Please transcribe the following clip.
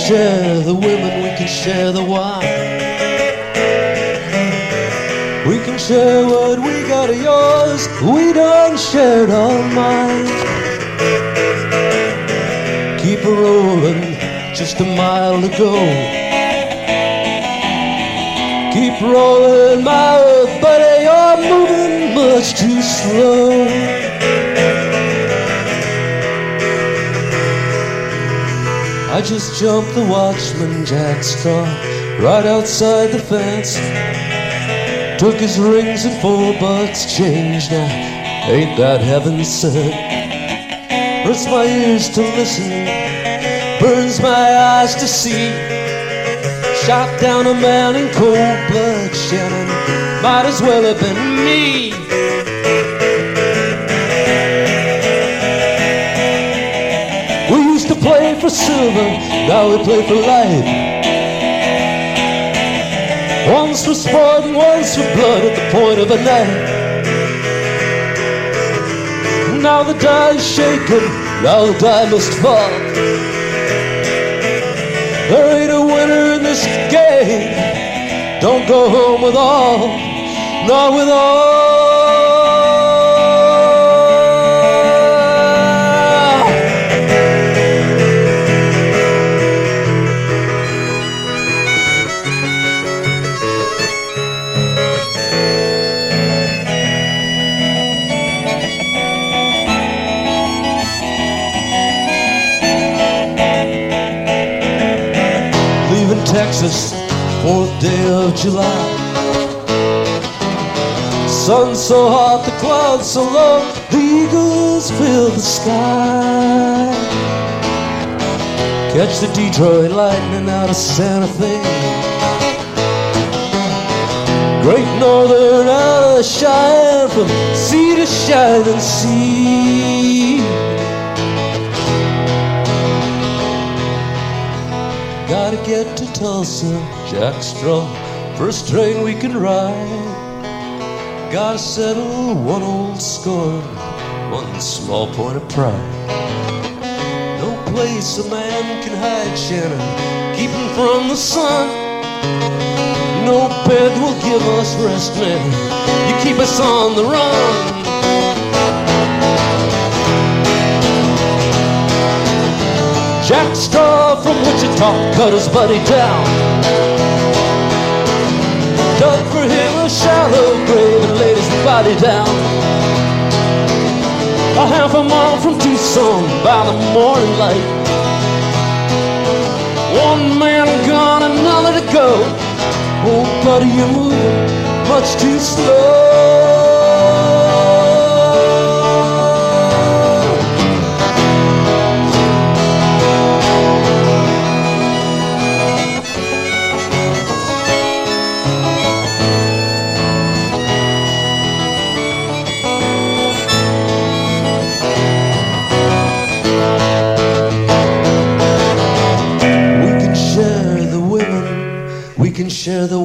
share the women, we can share the wine. We can share what we got of yours, we done shared all mine. Keep it rolling, just a mile to go. Keep rolling, my old buddy, you're moving much too slow. I just jumped the watchman, Jack Straw, right outside the fence. Took his rings and $4 change. Now, ain't that heaven sent? Hurts my ears to listen, burns my eyes to see. Shot down a man in cold blood, Shannon, might as well have been me. We used to play for silver, now we play for life. One's for sport and one's for blood at the point of a knife. Now the die is shaken, now the die must fall. There ain't a winner in this game. Don't go home with all, not with all. Texas, 4th day of July. Sun so hot, the clouds so low, the eagles fill the sky. Catch the Detroit Lightning out of Santa Fe. Great Northern out of Cheyenne, from sea to shining sea. Gotta get to Tulsa, Jack Straw, first train we can ride. Gotta settle one old score, one small point of pride. No place a man can hide, Shannon, keep him from the sun. No bed will give us rest, man, you keep us on the run. Jack Straw from Wichita cut his buddy down, dug for him a shallow grave and laid his body down. A half a mile from Tucson by the morning light. One man gone, another to go. Oh buddy, you're moving much too slow. We can share the